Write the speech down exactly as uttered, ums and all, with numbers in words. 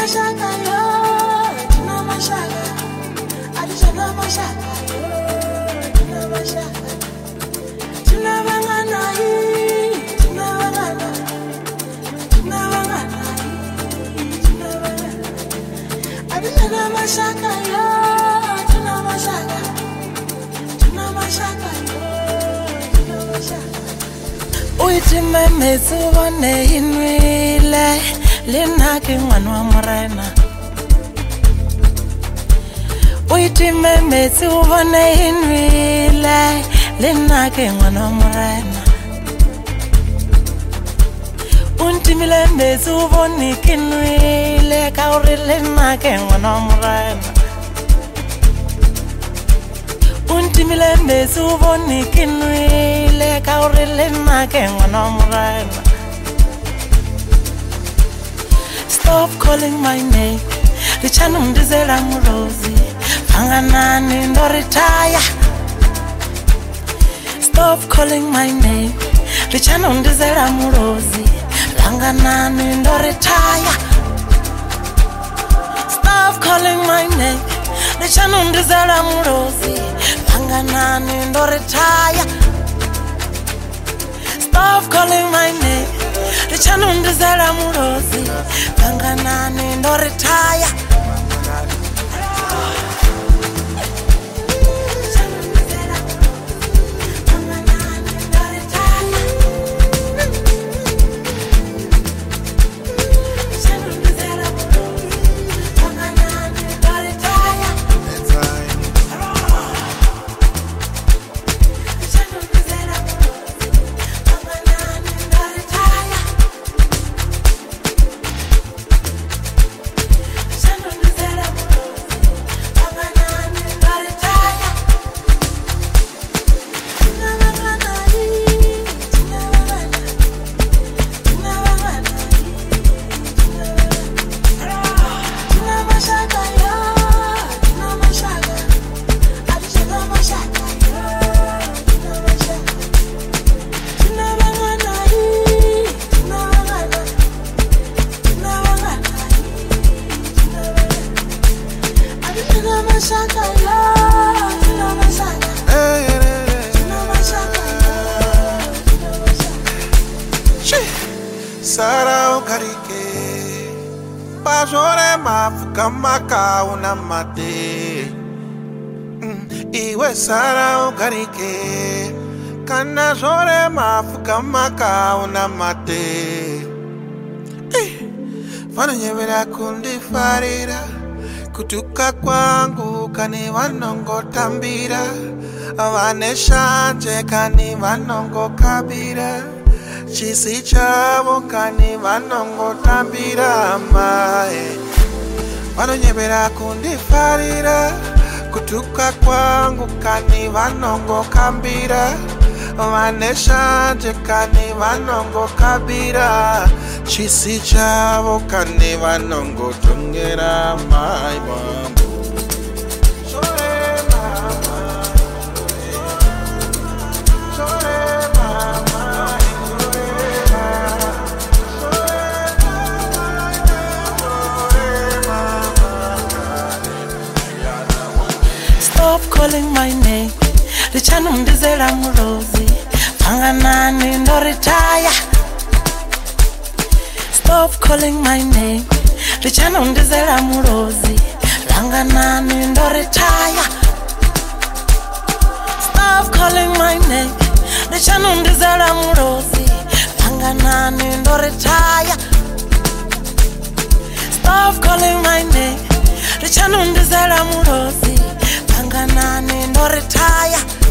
mashaka yo, tina mashaka. Adishana mashaka yo, tina mashaka. Tina bangana hi, tina bangana. Tina bangana hi, tina bangana. Adishana mashaka yo, tina mashaka. Tina mashaka yo, tina mashaka. Uiti memetsi bone inwile lena ke ngwana wa morena. Uiti memetsi bone inwile lena ke ngwana wa morena. Untimile metsi bone kinwile ka ore lena ke ngwana wa morena. Untimile metsi bone kinwile ka ore lena ke ngwana wa morena. Stop calling my name, Richano ndizela murozi, panganani ndo retire. Stop calling my name, Richano ndizela murozi, panganani ndo retire. Stop calling my name, Richano ndizela murozi, panganani ndo retire. Stop calling my name, Richano ndizela murozi, panganani ndo retire. Sara ukarike Pajore mafuka maka unamate Iwe Sara ukarike Kana jore mafuka maka unamate Vano nyevera kundi farira Kutuka kwangu kani vanongo tambira Vane shanje kani vanongo kabira Chisi chavo kani vanongo tambira mae Vano nyevera kundi farira Kutuka kwangu kani vanongo kambira Vane shanje kani vanongo kabira Chisi chavo kani vanongo tongera mae mambo Stop calling my name, Richano ndizela murozi, panganani ndo retire. Stop calling my name, Richano ndizela murozi, panganani ndo retire. Stop calling my name, Richano ndizela murozi, panganani ndo retire. Stop calling my name, Richano ndizela murozi, panganani ndo retire.